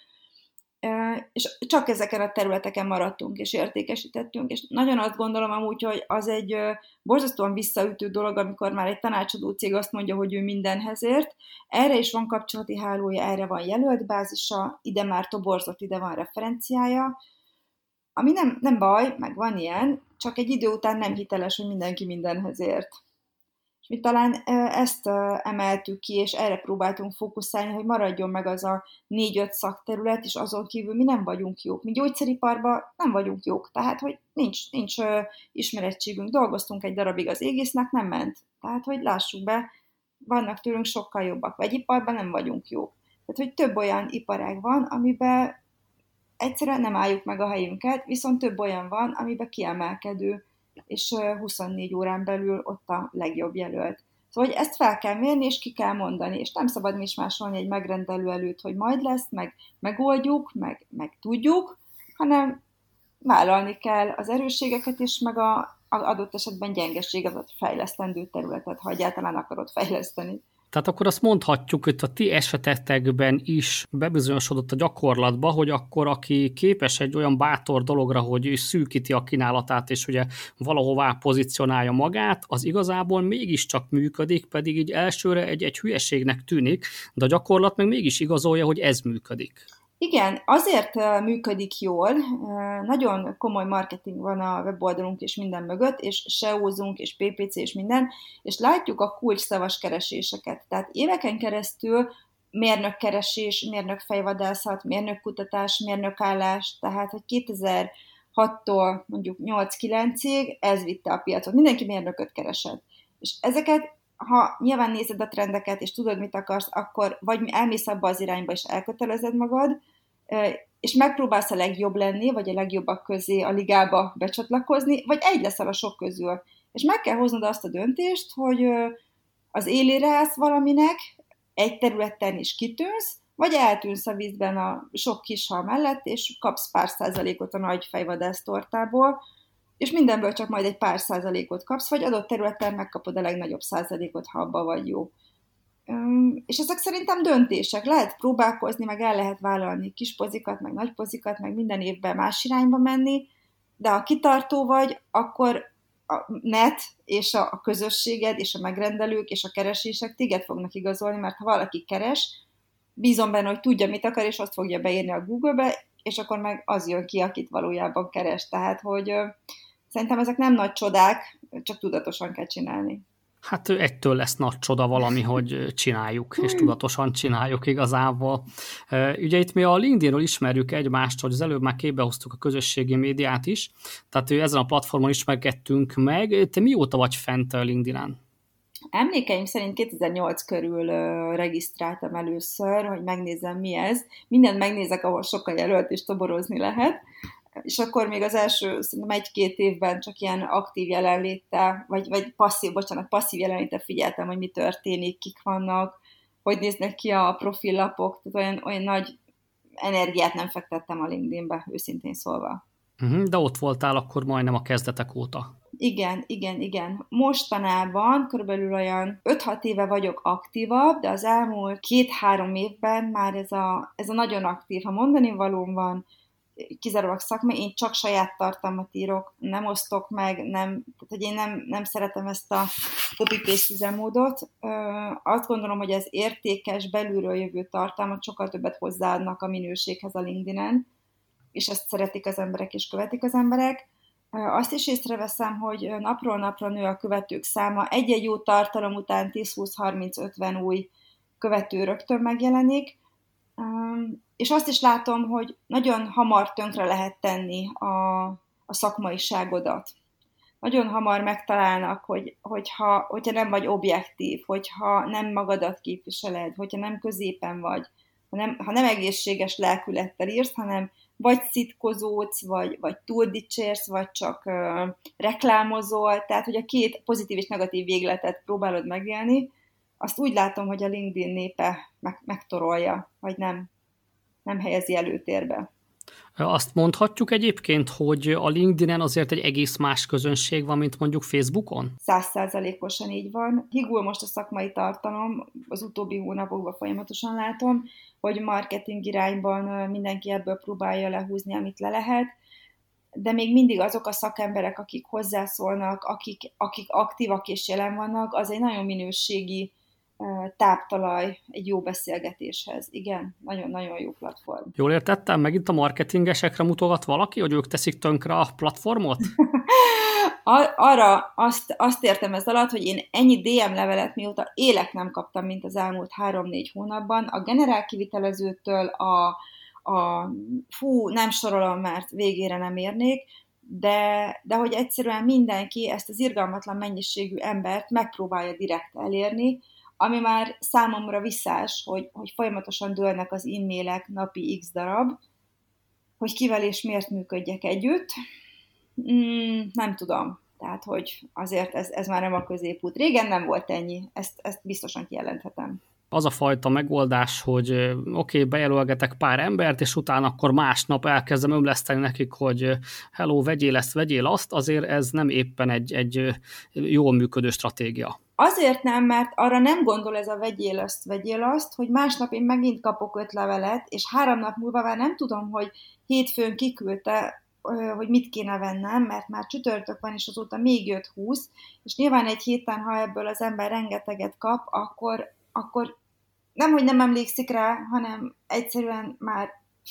és csak ezeken a területeken maradtunk és értékesítettünk, és nagyon azt gondolom amúgy, hogy az egy borzasztóan visszaütő dolog, amikor már egy tanácsadó cég azt mondja, hogy ő mindenhez ért. Erre is van kapcsolati hálója, erre van jelölt bázisa, ide már toborzott, ide van referenciája, ami nem, nem baj, meg van ilyen, csak egy idő után nem hiteles, hogy mindenki mindenhez ért. És mi talán ezt emeltük ki, és erre próbáltunk fókuszálni, hogy maradjon meg az a négy-öt szakterület, és azon kívül mi nem vagyunk jók. Mi gyógyszeriparban nem vagyunk jók, tehát hogy nincs, nincs ismerettségünk. Dolgoztunk egy darabig az égésznek, nem ment. Tehát, hogy lássuk be, vannak tőlünk sokkal jobbak. Vegyiparban nem vagyunk jók. Tehát, hogy több olyan iparág van, amiben egyszerűen nem álljuk meg a helyünket, viszont több olyan van, amiben kiemelkedő, és huszonnégy órán belül ott a legjobb jelölt. Szóval, hogy ezt fel kell mérni, és ki kell mondani, és nem szabad mismásolni egy megrendelő előtt, hogy majd lesz, meg megoldjuk, meg, meg tudjuk, hanem vállalni kell az erősségeket is, meg a, a adott esetben gyengeséget, vagy fejlesztendő területet, ha egyáltalán akarod fejleszteni. Tehát akkor azt mondhatjuk, hogy a ti esetetekben is bebizonyosodott a gyakorlatba, hogy akkor aki képes egy olyan bátor dologra, hogy szűkíti a kínálatát, és ugye valahová pozícionálja magát, az igazából mégiscsak működik, pedig így elsőre egy, egy hülyeségnek tűnik, de a gyakorlat meg mégis igazolja, hogy ez működik. Igen, azért működik jól, nagyon komoly marketing van a weboldalunk és minden mögött, és es e o-zunk, és pé pé cé, és minden, és látjuk a kulcsszavas kereséseket. Tehát éveken keresztül mérnökkeresés, mérnökfejvadászat, mérnökkutatás, mérnökállás, tehát hogy kétezer-hattól mondjuk nyolc-kilencig ez vitte a piacot. Mindenki mérnököt keresett. És ezeket, ha nyilván nézed a trendeket, és tudod, mit akarsz, akkor vagy elmész abba az irányba, és elkötelezed magad, és megpróbálsz a legjobb lenni, vagy a legjobbak közé a ligába becsatlakozni, vagy egy leszel a sok közül. És meg kell hoznod azt a döntést, hogy az élére állsz valaminek, egy területen is kitűnsz, vagy eltűnsz a vízben a sok kis hal mellett, és kapsz pár százalékot a nagy fejvadász tortából, és mindenből csak majd egy pár százalékot kapsz, vagy adott területen megkapod a legnagyobb százalékot, ha abba vagy jó. És ezek szerintem döntések. Lehet próbálkozni, meg el lehet vállalni kis pozikat, meg nagy pozikat, meg minden évben más irányba menni, de ha kitartó vagy, akkor a net és a közösséged, és a megrendelők, és a keresések téged fognak igazolni, mert ha valaki keres, bízom benne, hogy tudja, mit akar, és azt fogja beírni a Google-be, és akkor meg az jön ki, akit valójában keres. Tehát, hogy szerintem ezek nem nagy csodák, csak tudatosan kell csinálni. Hát ettől lesz nagy csoda valami, hogy csináljuk, és tudatosan csináljuk igazából. Ugye itt mi a LinkedInről ismerjük egymást, hogy az előbb már képbe hoztuk a közösségi médiát is, tehát ezen a platformon ismerkedtünk meg. Te mióta vagy fent a LinkedIn-en? Emlékeim szerint kétezer-nyolc körül regisztráltam először, hogy megnézzem, mi ez. Mindent megnézek, ahol sokkal jelölt és toborozni lehet. És akkor még az első, szerintem egy-két évben csak ilyen aktív jelenléttel, vagy, vagy passzív, bocsánat, passzív jelenléttel figyeltem, hogy mi történik, kik vannak, hogy néznek ki a profillapok, tehát olyan, olyan nagy energiát nem fektettem a LinkedInbe, őszintén szólva. De ott voltál akkor majdnem a kezdetek óta. Igen, igen, igen. Mostanában körülbelül olyan öt-hat éve vagyok aktívabb, de az elmúlt két-három évben már ez a, ez a nagyon aktív, ha mondani valóm van, kizárólag szakmai, én csak saját tartalmat írok, nem osztok meg, nem, tehát hogy én nem, nem szeretem ezt a copy-paste üzemmódot. Azt gondolom, hogy ez értékes, belülről jövő tartalmat sokkal többet hozzáadnak a minőséghez a LinkedIn-en, és ezt szeretik az emberek és követik az emberek. Azt is észreveszem, hogy napról napra nő a követők száma, egy-egy jó tartalom után tíz-húsz-harminc-ötven új követő rögtön megjelenik, És azt is látom, hogy nagyon hamar tönkre lehet tenni a, a szakmaiságodat. Nagyon hamar megtalálnak, hogy, hogyha, hogyha nem vagy objektív, hogyha nem magadat képviseled, hogyha nem középen vagy, ha nem, ha nem egészséges lelkülettel írsz, hanem vagy szitkozódsz, vagy, vagy túldicsérsz, vagy csak uh, reklámozol, tehát hogy a két pozitív és negatív végletet próbálod megélni, azt úgy látom, hogy a LinkedIn népe meg, megtorolja, vagy nem, nem helyezi előtérbe. Azt mondhatjuk egyébként, hogy a LinkedIn-en azért egy egész más közönség van, mint mondjuk Facebookon? Száz százalékosan így van. Higul most a szakmai tartalom, az utóbbi hónapokban folyamatosan látom, hogy marketing irányban mindenki ebből próbálja lehúzni, amit le lehet, de még mindig azok a szakemberek, akik hozzászólnak, akik, akik aktívak és jelen vannak, az egy nagyon minőségi táptalaj egy jó beszélgetéshez. Igen, nagyon-nagyon jó platform. Jól értettem? Megint a marketingesekre mutogat valaki, hogy ők teszik tönkre a platformot? Arra azt, azt értem ez alatt, hogy én ennyi dé em levelet mióta élek nem kaptam, mint az elmúlt három-négy hónapban. A generál kivitelezőtől a, a fú, nem sorolom, mert végére nem érnék, de, de hogy egyszerűen mindenki ezt az irgalmatlan mennyiségű embert megpróbálja direkt elérni, ami már számomra visszás, hogy, hogy folyamatosan dőlnek az e-mailek napi x darab, hogy kivel és miért működjek együtt. Mm, nem tudom. Tehát, hogy azért ez, ez már nem a középút. Régen nem volt ennyi, ezt, ezt biztosan kijelenthetem. Az a fajta megoldás, hogy oké, okay, bejelölgetek pár embert, és utána akkor másnap elkezdem ömleszteni nekik, hogy hello, vegyél ezt, vegyél azt, azért ez nem éppen egy, egy jól működő stratégia. Azért nem, mert arra nem gondol ez a vegyél azt, vegyél azt, hogy másnap én megint kapok öt levelet, és három nap múlva már nem tudom, hogy hétfőn kiküldte, hogy mit kéne vennem, mert már csütörtök van, és azóta még jött húsz, és nyilván egy héten, ha ebből az ember rengeteget kap, akkor, akkor nem, hogy nem emlékszik rá, hanem egyszerűen már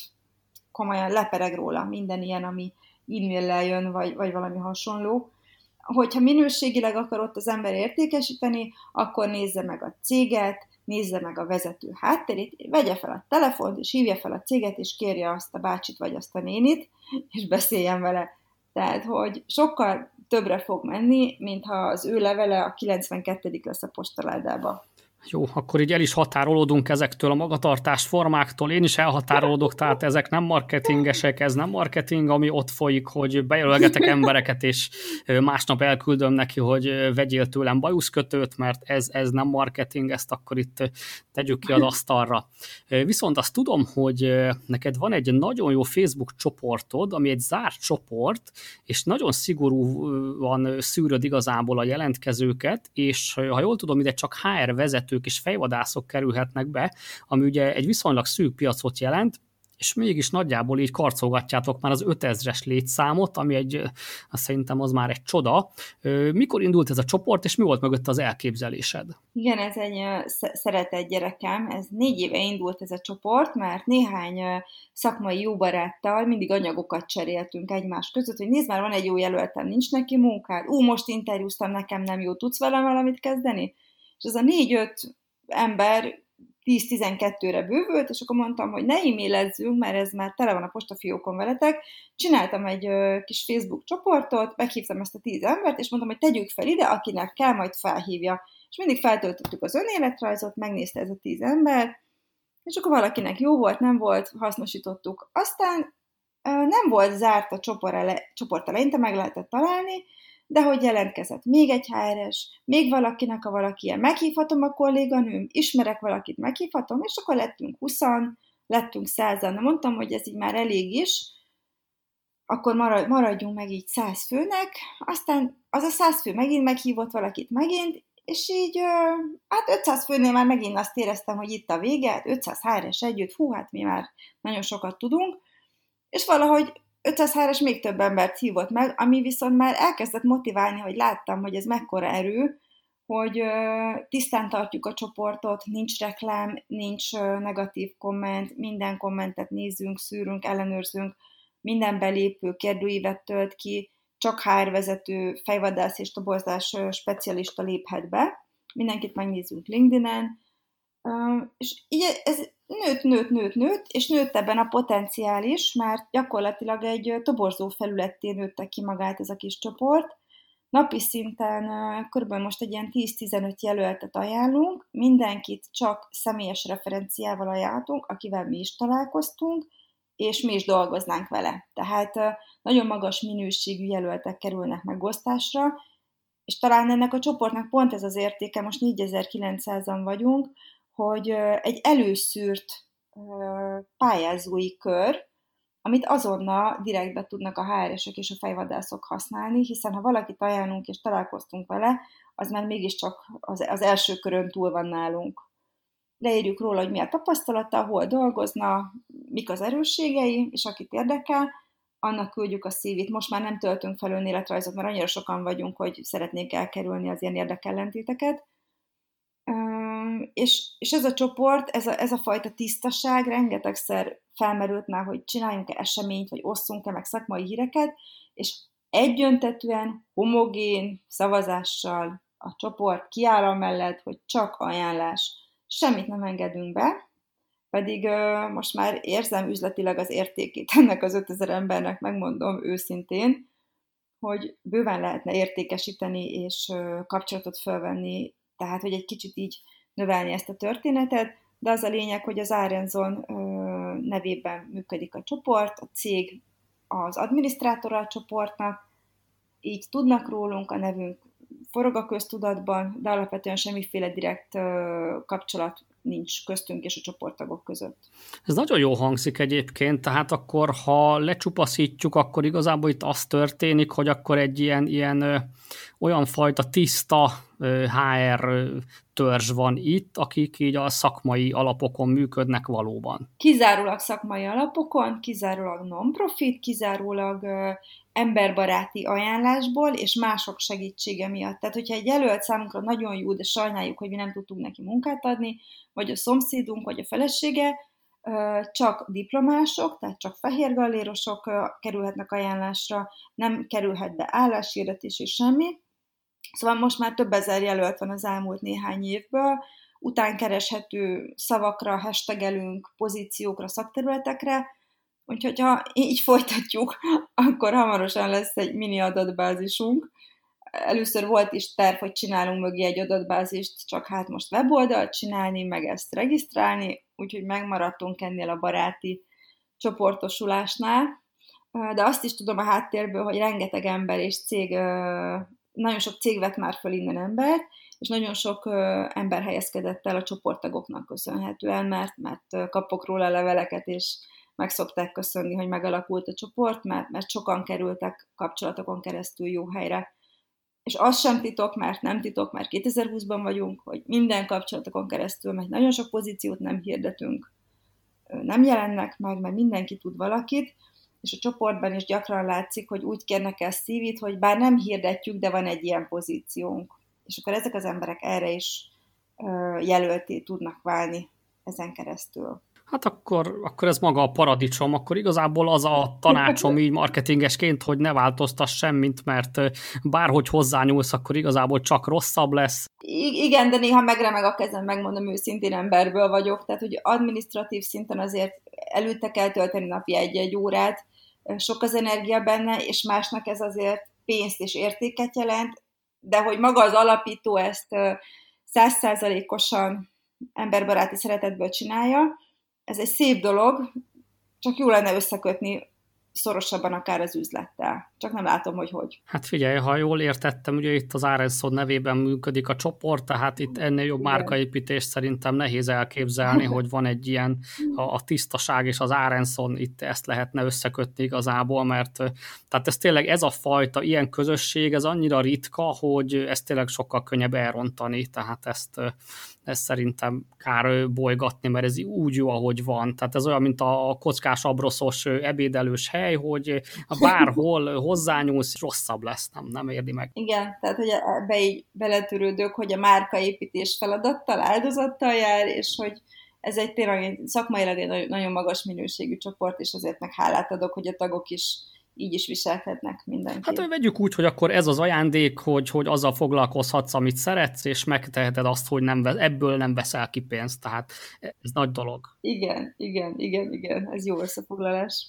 komolyan lepereg róla minden ilyen, ami e-maillel jön, vagy, vagy valami hasonló. Hogyha minőségileg akar ott az ember értékesíteni, akkor nézze meg a céget, nézze meg a vezető hátterét, vegye fel a telefont, és hívja fel a céget, és kérje azt a bácsit, vagy azt a nénit, és beszéljen vele. Tehát, hogy sokkal többre fog menni, mintha az ő levele a kilencvenkettedik lesz a postaládába. Jó, akkor így el is határolódunk ezektől a magatartás formáktól. Én is elhatárolódok, tehát ezek nem marketingesek, ez nem marketing, ami ott folyik, hogy bejelölgetek embereket, és másnap elküldöm neki, hogy vegyél tőlem bajuszkötőt, mert ez, ez nem marketing, ezt akkor itt tegyük ki az asztalra. Viszont azt tudom, hogy neked van egy nagyon jó Facebook csoportod, ami egy zárt csoport, és nagyon szigorúan szűröd igazából a jelentkezőket, és ha jól tudom, ide csak há er vezetők és fejvadászok kerülhetnek be, ami ugye egy viszonylag szűk piacot jelent, és mégis nagyjából így karcolgatjátok már az ötezres létszámot, ami egy, azt szerintem az már egy csoda. Mikor indult ez a csoport, és mi volt mögött az elképzelésed? Igen, ez egy szeretett gyerekem, ez négy éve indult ez a csoport, mert néhány szakmai jó baráttal mindig anyagokat cseréltünk egymás között, hogy nézd már, van egy jó jelöltem, nincs neki munkád, ú, most interjúztam, nekem nem jó, tudsz velem valamit kezdeni? És az a négy-öt ember tíz-tizenkettőre bővült, és akkor mondtam, hogy ne e-mailezzünk, mert ez már tele van a postafiókon veletek. Csináltam egy ö, kis Facebook csoportot, meghívtam ezt a tíz embert, és mondtam, hogy tegyük fel ide, akinek kell, majd felhívja. És mindig feltöltöttük az önéletrajzot, megnézte ez a tíz ember, és akkor valakinek jó volt, nem volt, hasznosítottuk. Aztán ö, nem volt zárt a csoport, ele- csoport eleinte, meg lehetett találni, de hogy jelentkezett még egy há er es, még valakinek a valaki ilyen, meghívhatom a kolléganőm, ismerek valakit, meghívhatom, és akkor lettünk húszan, lettünk százan. Na mondtam, hogy ez így már elég is, akkor maradjunk meg így száz főnek, aztán az a száz fő megint meghívott valakit megint, és így, hát ötszáz főnél már megint azt éreztem, hogy itt a vége, hát ötszáz há er es együtt, hú, hát mi már nagyon sokat tudunk, és valahogy ötszáz há er es még több embert hívott meg, ami viszont már elkezdett motiválni, hogy láttam, hogy ez mekkora erő, hogy tisztán tartjuk a csoportot, nincs reklám, nincs negatív komment, minden kommentet nézzünk, szűrünk, ellenőrzünk, minden belépő kérdőívet tölt ki, csak há er vezető, fejvadász és toborzás specialista léphet be, mindenkit megnézzünk LinkedIn-en, és így ez nőtt, nőtt, nőtt, nőtt, és nőtt ebben a potenciál is, mert gyakorlatilag egy toborzó felületté nőtte ki magát ez a kis csoport. Napi szinten körülbelül most egy ilyen tíz-tizenöt jelöltet ajánlunk, mindenkit csak személyes referenciával ajánlunk, akivel mi is találkoztunk, és mi is dolgoznánk vele. Tehát nagyon magas minőségű jelöltek kerülnek megosztásra, és talán ennek a csoportnak pont ez az értéke, most négyezer-kilencszázan vagyunk, hogy egy előszűrt pályázói kör, amit azonnal direktbe tudnak a há er esek és a fejvadászok használni, hiszen ha valakit ajánlunk és találkoztunk vele, az már mégiscsak az, az első körön túl van nálunk. Leírjuk róla, hogy mi a tapasztalata, hol dolgozna, mik az erősségei, és akit érdekel, annak küldjük a szí vét. Most már nem töltünk fel önéletrajzot, mert annyira sokan vagyunk, hogy szeretnék elkerülni az ilyen érdekellentéteket. És, és ez a csoport, ez a, ez a fajta tisztaság rengetegszer felmerült már, hogy csináljunk-e eseményt, vagy osszunk-e meg szakmai híreket, és egyöntetűen, homogén szavazással a csoport kiáll amellett, hogy csak ajánlás, semmit nem engedünk be, pedig uh, most már érzem üzletileg az értékét ennek az ötezer embernek, megmondom őszintén, hogy bőven lehetne értékesíteni és uh, kapcsolatot felvenni, tehát hogy egy kicsit így növelni ezt a történetet, de az a lényeg, hogy az Arenzon nevében működik a csoport, a cég az adminisztrátora a csoportnak, így tudnak rólunk, a nevünk forog a köztudatban, de alapvetően semmiféle direkt kapcsolat nincs köztünk és a csoporttagok között. Ez nagyon jó hangzik egyébként, tehát akkor, ha lecsupaszítjuk, akkor igazából itt az történik, hogy akkor egy ilyen, ilyen ö, olyan fajta tiszta ö, há er törzs van itt, akik így a szakmai alapokon működnek valóban. Kizárólag szakmai alapokon, kizárólag non-profit, kizárólag ö, emberbaráti ajánlásból és mások segítsége miatt. Tehát, hogyha egy jelölt számunkra nagyon jó, de sajnáljuk, hogy mi nem tudtunk neki munkát adni, vagy a szomszédunk, vagy a felesége, csak diplomások, tehát csak fehérgallérosok kerülhetnek ajánlásra, nem kerülhet be álláshirdetés és semmi. Szóval most már több ezer jelölt van az elmúlt néhány évből, utánkereshető szavakra, hashtagelünk, pozíciókra, szakterületekre, úgyhogy ha így folytatjuk, akkor hamarosan lesz egy mini adatbázisunk. Először volt is terv, hogy csinálunk mögé egy adatbázist, csak hát most weboldalt csinálni, meg ezt regisztrálni, úgyhogy megmaradtunk ennél a baráti csoportosulásnál. De azt is tudom a háttérből, hogy rengeteg ember és cég, nagyon sok cég vett már föl innen embert, és nagyon sok ember helyezkedett el a csoporttagoknak köszönhetően, mert, mert kapok róla leveleket, és meg szokták köszönni, hogy megalakult a csoport, mert, mert sokan kerültek kapcsolatokon keresztül jó helyre. És az sem titok, mert nem titok, mert kétezer-húszban vagyunk, hogy minden kapcsolatokon keresztül, mert nagyon sok pozíciót nem hirdetünk, nem jelennek meg, mert mindenki tud valakit, és a csoportban is gyakran látszik, hogy úgy kérnek el szí vét, hogy bár nem hirdetjük, de van egy ilyen pozíciónk. És akkor ezek az emberek erre is jelölté tudnak válni ezen keresztül. Hát akkor, akkor ez maga a paradicsom, akkor igazából az a tanácsom így marketingesként, hogy ne változtass semmit, mert bárhogy hozzányúlsz, akkor igazából csak rosszabb lesz. I- igen, de néha megremeg a kezem, megmondom őszintén, emberből vagyok, tehát hogy adminisztratív szinten azért előtte kell tölteni napi egy-egy órát, sok az energia benne, és másnak ez azért pénzt és értéket jelent, de hogy maga az alapító ezt száz százalékosan emberbaráti szeretetből csinálja, ez egy szép dolog, csak jó lenne összekötni szorosabban akár az üzlettel. Csak nem látom, hogy hogy. Hát figyelj, ha jól értettem, ugye itt az Arenson nevében működik a csoport, tehát itt ennél jobb márkaépítést szerintem nehéz elképzelni, hogy van egy ilyen, a, a tisztaság és az Arenson, itt ezt lehetne összekötni igazából, mert tehát ez tényleg ez a fajta, ilyen közösség, ez annyira ritka, hogy ezt tényleg sokkal könnyebb elrontani, tehát ezt, ezt szerintem kár bolygatni, mert ez úgy jó, ahogy van. Tehát ez olyan, mint a kockás abroszos ebédelős hely, hogy bárhol hozzányúlsz, rosszabb lesz, nem, nem érdi meg. Igen, tehát hogy ebbe így beletörődök, hogy a márkaépítés feladattal, áldozattal jár, és hogy ez egy tényleg szakmailag egy nagyon magas minőségű csoport, és azért meg hálát adok, hogy a tagok is így is viselkednek mindenki. Hát vegyük úgy, hogy akkor ez az ajándék, hogy, hogy azzal foglalkozhatsz, amit szeretsz, és megteheted azt, hogy nem, ebből nem veszel ki pénzt, tehát ez nagy dolog. Igen, igen, igen, igen, ez jó összefoglalás.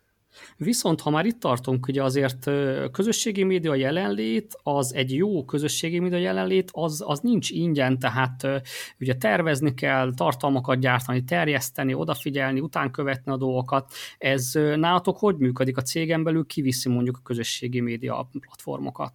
Viszont ha már itt tartunk, ugye azért közösségi média jelenlét, az egy jó közösségi média jelenlét, az, az nincs ingyen, tehát ugye tervezni kell, tartalmakat gyártani, terjeszteni, odafigyelni, utánkövetni a dolgokat. Ez nálatok hogy működik a cégen belül, kiviszi mondjuk a közösségi média platformokat?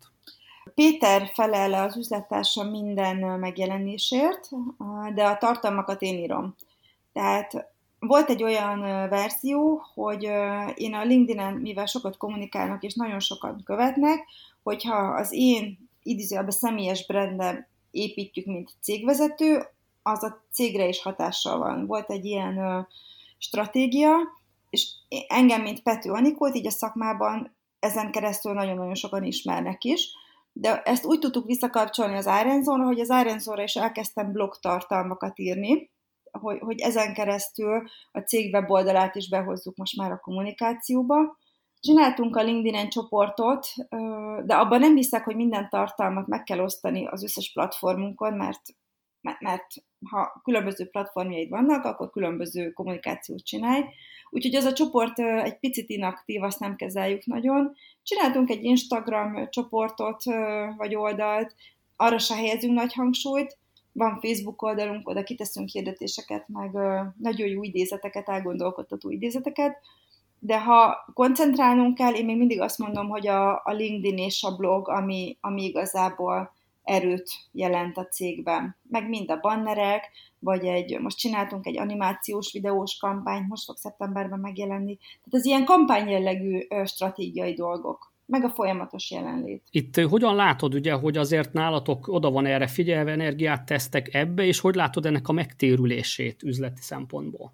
Péter felel az üzlettársam minden megjelenésért, de a tartalmakat én írom. Tehát volt egy olyan verzió, hogy én a LinkedIn-en, mivel sokat kommunikálnak és nagyon sokan követnek, hogyha az én idézőjelben személyes brandem építjük, mint cégvezető, az a cégre is hatással van. Volt egy ilyen stratégia, és engem, mint Pető Anikót, így a szakmában ezen keresztül nagyon-nagyon sokan ismernek is, de ezt úgy tudtuk visszakapcsolni az iRenzonra, hogy az iRenzonra is elkezdtem blog tartalmakat írni, Hogy, hogy ezen keresztül a cég weboldalát is behozzuk most már a kommunikációba. Csináltunk a LinkedIn-en csoportot, de abban nem hiszek, hogy minden tartalmat meg kell osztani az összes platformunkon, mert, mert ha különböző platformjaid vannak, akkor különböző kommunikációt csinálj. Úgyhogy az a csoport egy picit inaktív, azt nem kezeljük nagyon. Csináltunk egy Instagram csoportot vagy oldalt, arra se helyezünk nagy hangsúlyt. Van Facebook oldalunk, oda kiteszünk hirdetéseket, meg nagyon jó idézeteket, elgondolkodtató idézeteket, de ha koncentrálnunk kell, én még mindig azt mondom, hogy a, a LinkedIn és a blog, ami, ami igazából erőt jelent a cégben. Meg mind a bannerek, vagy egy, most csináltunk egy animációs videós kampányt, most fog szeptemberben megjelenni. Tehát ez ilyen kampányjellegű stratégiai dolgok, meg a folyamatos jelenlét. Itt hogyan látod, ugye, hogy azért nálatok oda van erre figyelve, energiát tesztek ebbe, és hogy látod ennek a megtérülését üzleti szempontból?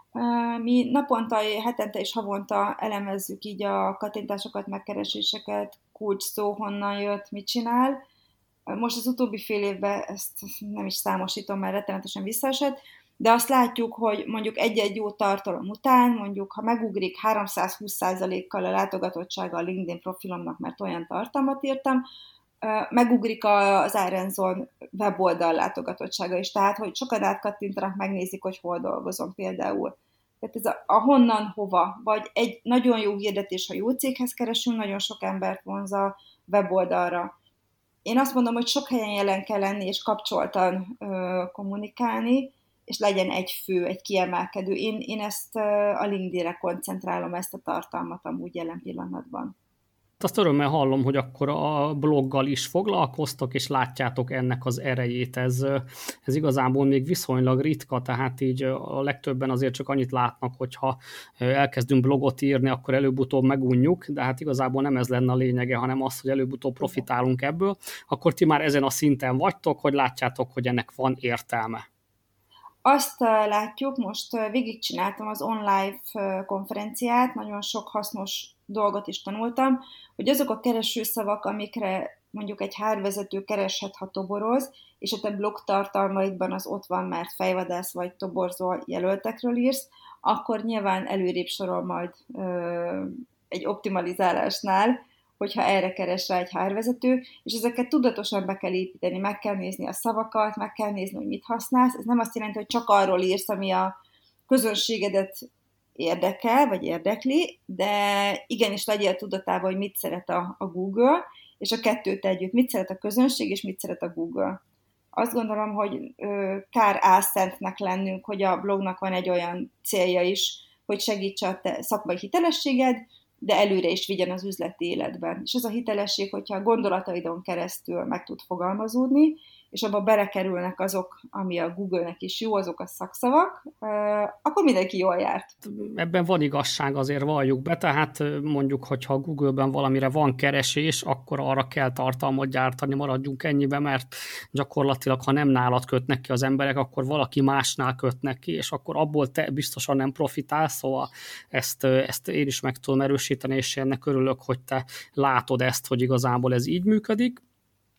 Mi naponta, hetente és havonta elemezzük így a kattintásokat, megkereséseket, kulcs szó, honnan jött, mit csinál. Most az utóbbi fél évben ezt nem is számosítom, mert rettenetesen visszaesett, de azt látjuk, hogy mondjuk egy-egy jó tartalom után, mondjuk ha megugrik háromszázhúsz százalékkal a látogatottsága a LinkedIn profilomnak, mert olyan tartalmat írtam, megugrik az iRenzon weboldal látogatottsága is, tehát hogy sokan átkattintanak, megnézik, hogy hol dolgozom például. Tehát ez a, a honnan, hova, vagy egy nagyon jó hirdetés, ha jó céghez keresünk, nagyon sok embert vonz a weboldalra. Én azt mondom, hogy sok helyen jelen kell lenni, és kapcsoltan ö, kommunikálni, és legyen egy fő, egy kiemelkedő. Én, én ezt a LinkedIn-re koncentrálom, ezt a tartalmat amúgy jelen pillanatban. Azt örömmel hallom, hogy akkor a bloggal is foglalkoztok, és látjátok ennek az erejét. Ez, ez igazából még viszonylag ritka, tehát így a legtöbben azért csak annyit látnak, hogyha elkezdünk blogot írni, akkor előbb-utóbb megunjuk, de hát igazából nem ez lenne a lényege, hanem az, hogy előbb-utóbb profitálunk ebből. Akkor ti már ezen a szinten vagytok, hogy látjátok, hogy ennek van értelme. Azt látjuk, most végigcsináltam az online konferenciát, nagyon sok hasznos dolgot is tanultam, hogy azok a keresőszavak, amikre mondjuk egy hárvezető kereshet, ha toboroz, és a te blog tartalmaidban az ott van, mert fejvadász vagy toborzó jelöltekről írsz, akkor nyilván előrébb sorol majd ö, egy optimalizálásnál, hogyha erre keres rá egy hárvezető, és ezeket tudatosan be kell építeni, meg kell nézni a szavakat, meg kell nézni, hogy mit használsz. Ez nem azt jelenti, hogy csak arról írsz, ami a közönségedet érdekel, vagy érdekli, de igenis legyél tudatában, hogy mit szeret a, a Google, és a kettőt együtt, mit szeret a közönség, és mit szeret a Google. Azt gondolom, hogy ö, kár álszentnek lennünk, hogy a blognak van egy olyan célja is, hogy segítse a te szakmai hitelességed, de előre is vigyen az üzleti életben. És ez a hitelesség, hogyha a gondolataidon keresztül meg tud fogalmazódni, és abba belekerülnek azok, ami a Google-nek is jó, azok a szakszavak, akkor mindenki jól járt. Ebben van igazság, azért valljuk be, tehát mondjuk, hogyha a Google-ben valamire van keresés, akkor arra kell tartalmat gyártani, maradjunk ennyibe, mert gyakorlatilag, ha nem nálad kötnek ki az emberek, akkor valaki másnál kötnek ki, és akkor abból te biztosan nem profitálsz, szóval ezt, ezt én is meg tudom erősíteni, és ennek örülök, hogy te látod ezt, hogy igazából ez így működik.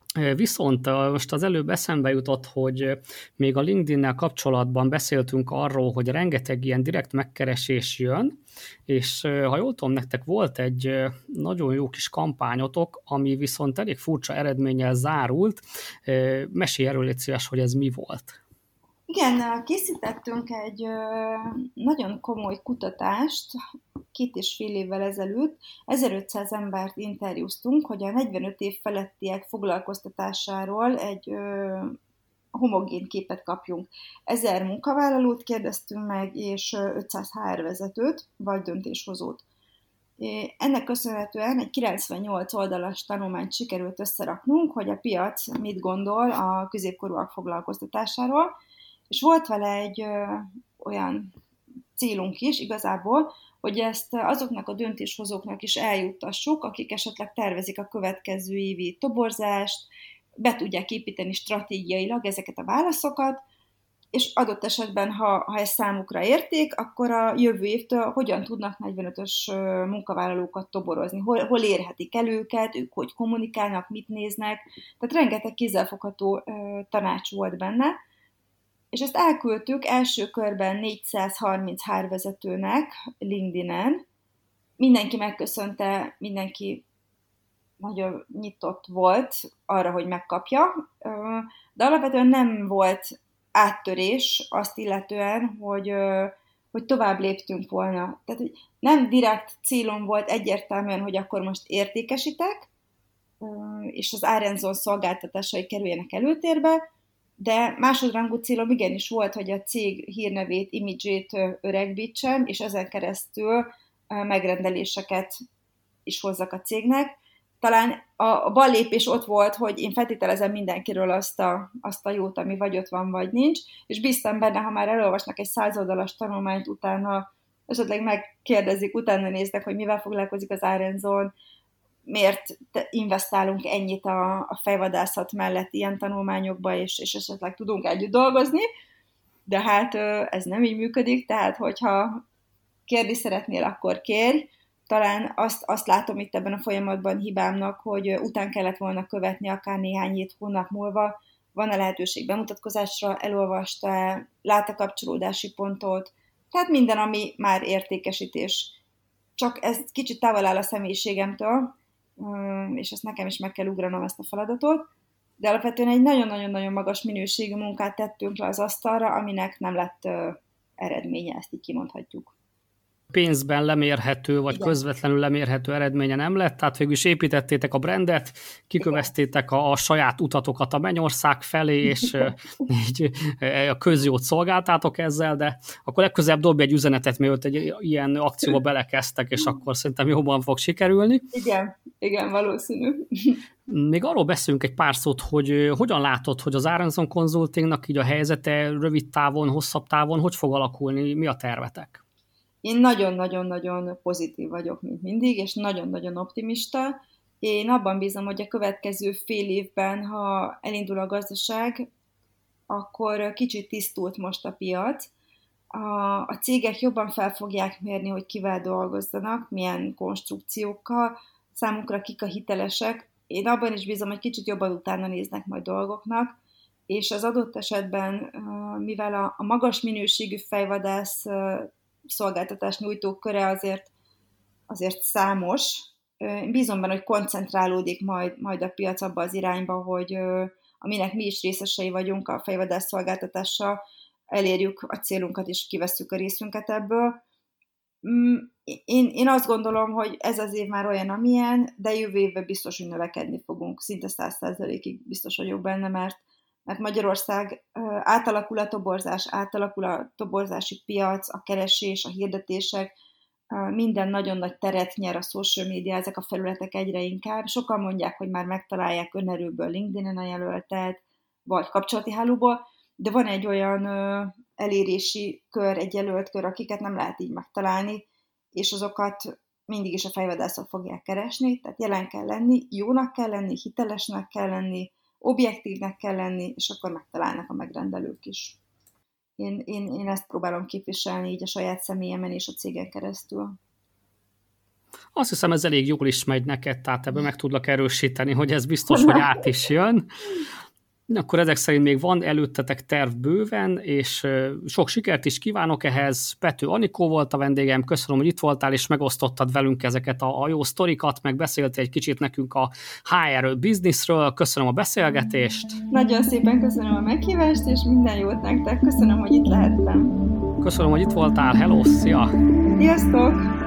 Viszont most az előbb eszembe jutott, hogy még a LinkedIn-nel kapcsolatban beszéltünk arról, hogy rengeteg ilyen direkt megkeresés jön, és ha jól tudom, nektek volt egy nagyon jó kis kampányotok, ami viszont elég furcsa eredménnyel zárult. Mesélj erről, légy szíves, hogy ez mi volt. Igen, készítettünk egy nagyon komoly kutatást két és fél évvel ezelőtt. ezerötszáz embert interjúztunk, hogy a negyvenöt év felettiek foglalkoztatásáról egy homogén képet kapjunk. Ezer munkavállalót kérdeztünk meg, és ötszáz há er vezetőt, vagy döntéshozót. Ennek köszönhetően egy kilencvennyolc oldalas tanulmányt sikerült összeraknunk, hogy a piac mit gondol a középkorúak foglalkoztatásáról, és volt vele egy ö, olyan célunk is igazából, hogy ezt azoknak a döntéshozóknak is eljuttassuk, akik esetleg tervezik a következő évi toborzást, be tudják építeni stratégiailag ezeket a válaszokat, és adott esetben, ha, ha ez számukra érték, akkor a jövő évtől hogyan tudnak negyvenötös munkavállalókat toborozni, hol, hol érhetik el őket, ők hogy kommunikálnak, mit néznek, tehát rengeteg kézzelfogható tanács volt benne, és ezt elküldtük első körben négyszázharminc há er vezetőnek LinkedIn-en. Mindenki megköszönte, mindenki nagyon nyitott volt arra, hogy megkapja, de alapvetően nem volt áttörés azt illetően, hogy, hogy tovább léptünk volna. Tehát hogy nem direkt célom volt egyértelműen, hogy akkor most értékesítek, és az Arenzon szolgáltatásai kerüljenek előtérbe, de másodrangú célom igenis volt, hogy a cég hírnevét, imidzsét öregbítsem, és ezen keresztül megrendeléseket is hozzak a cégnek. Talán a bal lépés ott volt, hogy én feltételezem mindenkiről azt a, azt a jót, ami vagy ott van, vagy nincs, és bíztam benne, ha már elolvasnak egy százoldalas tanulmányt, utána esetleg megkérdezik, utána néznek, hogy mivel foglalkozik az Arenzon, miért investálunk ennyit a, a fejvadászat mellett ilyen tanulmányokba, és, és esetleg tudunk együtt dolgozni, de hát ez nem így működik, tehát hogyha kérni szeretnél, akkor kérj. Talán azt, azt látom itt ebben a folyamatban hibámnak, hogy után kellett volna követni akár néhány hét hónap múlva, van-e lehetőség bemutatkozásra, elolvasta, lát-e kapcsolódási pontot, tehát minden, ami már értékesítés. Csak ez kicsit távol áll a személyiségemtől, és ezt nekem is meg kell ugranom ezt a feladatot, de alapvetően egy nagyon-nagyon-nagyon magas minőségű munkát tettünk le az asztalra, aminek nem lett eredménye, ezt így kimondhatjuk. Pénzben lemérhető, vagy igen, közvetlenül lemérhető eredménye nem lett, tehát végül is építettétek a brandet, kiköveztétek a, a saját utatokat a mennyország felé, és így a közjót szolgáltátok ezzel, de akkor legközelebb dobj egy üzenetet, mielőtt egy ilyen akcióba belekezdtek, és akkor szerintem jobban fog sikerülni. Igen, igen, valószínű. Még arról beszélünk egy pár szót, hogy hogyan látod, hogy az Arenzon Consultingnak így a helyzete rövid távon, hosszabb távon, hogy fog alakulni, mi a tervetek? Én nagyon-nagyon-nagyon pozitív vagyok, mint mindig, és nagyon-nagyon optimista. Én abban bízom, hogy a következő fél évben, ha elindul a gazdaság, akkor kicsit tisztult most a piac. A, a cégek jobban fel fogják mérni, hogy kivel dolgozzanak, milyen konstrukciókkal, számukra kik a hitelesek. Én abban is bízom, hogy kicsit jobban utána néznek majd dolgoknak, és az adott esetben, mivel a, a magas minőségű fejvadász szolgáltatás nyújtók köre azért, azért számos. Bízom benne, hogy koncentrálódik majd, majd a piac abba az irányba, hogy aminek mi is részesei vagyunk a fejvadász szolgáltatással, elérjük a célunkat és kivesszük a részünket ebből. Én, én azt gondolom, hogy ez az év már olyan, amilyen, de jövő évben biztos, hogy növekedni fogunk. Szinte száz százalékig biztos vagyok benne, mert mert Magyarország átalakul a toborzás, átalakul a toborzási piac, a keresés, a hirdetések, minden nagyon nagy teret nyer a social media, ezek a felületek egyre inkább. Sokan mondják, hogy már megtalálják önerőből LinkedIn-en a jelöltet, vagy kapcsolati hálóból, de van egy olyan elérési kör, egy jelölt kör, akiket nem lehet így megtalálni, és azokat mindig is a fejvadászok fogják keresni, tehát jelen kell lenni, jónak kell lenni, hitelesnek kell lenni, objektívnek kell lenni, és akkor megtalálnak a megrendelők is. Én, én, én ezt próbálom képviselni így a saját személyemen és a cégen keresztül. Azt hiszem, ez elég jól is megy neked, tehát ebből meg tudlak erősíteni, hogy ez biztos, hogy át is jön. Akkor ezek szerint még van előttetek terv bőven, és sok sikert is kívánok ehhez. Pető Anikó volt a vendégem, köszönöm, hogy itt voltál, és megosztottad velünk ezeket a, a jó sztorikat, meg beszéltél egy kicsit nekünk a há er bizniszről. Köszönöm a beszélgetést. Nagyon szépen köszönöm a meghívást, és minden jót nektek. Köszönöm, hogy itt lehettem. Köszönöm, hogy itt voltál. Hello, szia! Sziasztok!